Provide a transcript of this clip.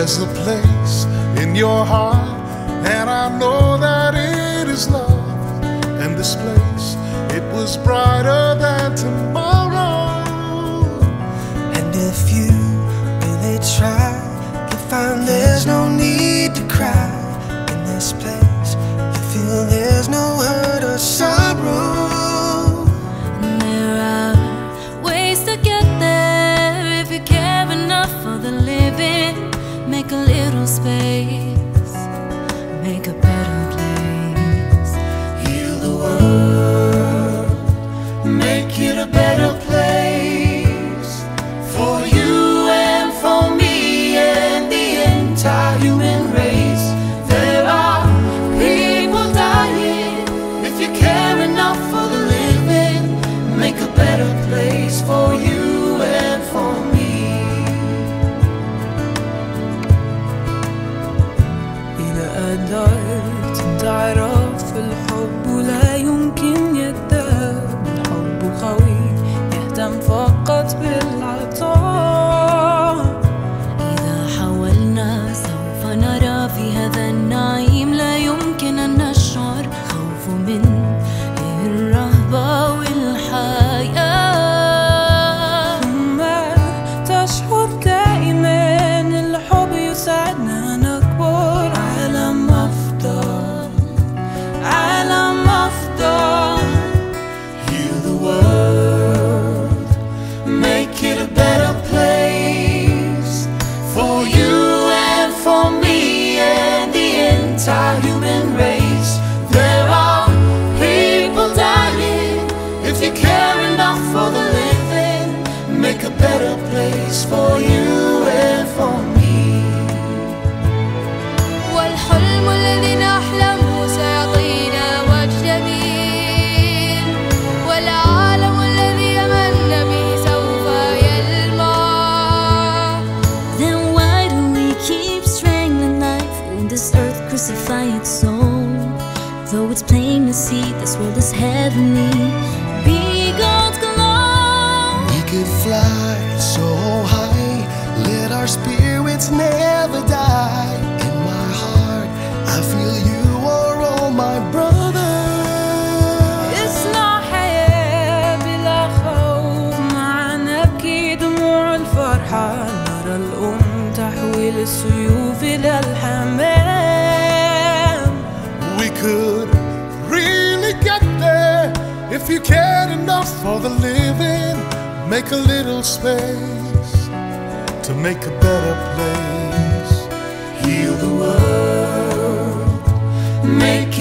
There's a place in your heart, and I know that it is love. And this place, it was brighter than tomorrow. And if you really try, you'll find there's no need to cry. In this place, you feel there's no hurt or sorrow. And there are ways to get there if you care enough for the living. Make a little space, make a better place. Heal the world, make it a better place for you and for me and the entire human race. There are people dying. If you care enough for the living, make a better place for you and for me. إذا قدرت تعرف الحب لا يمكن يكذب. الحب قوي يهتم فقط بالعطاء. إذا حاولنا سوف نرى في هذا النعيم لا يمكن أن نشعر خوف من الرهبة والحياة. ثم تشعر دائما الحب يساعدنا نكبر. عالم أفضل، عالم أفضل. Heal the world, make it a better place for you and for me and the entire human race. There are people dying. If you care enough for the living, make a better place for you and for me. والحلم الذي نحلمه سيعطينا وجه جميل. والعالم الذي آمنا به سوف يلمع. Then why do we keep strangling life in this earth, crucify its soul? Though it's plain to see this world is heavenly, be God's glow. We could fly so high, let our spirits never die. In my heart, I feel you are all my brothers. اسمع حياة بلا خوف، معا نبكي دموع الفرحة. نرى الأم تحويل السيوف إلى الحمام. We could really get there if you cared enough for the living. Make a little space to make a better place. Heal the world, make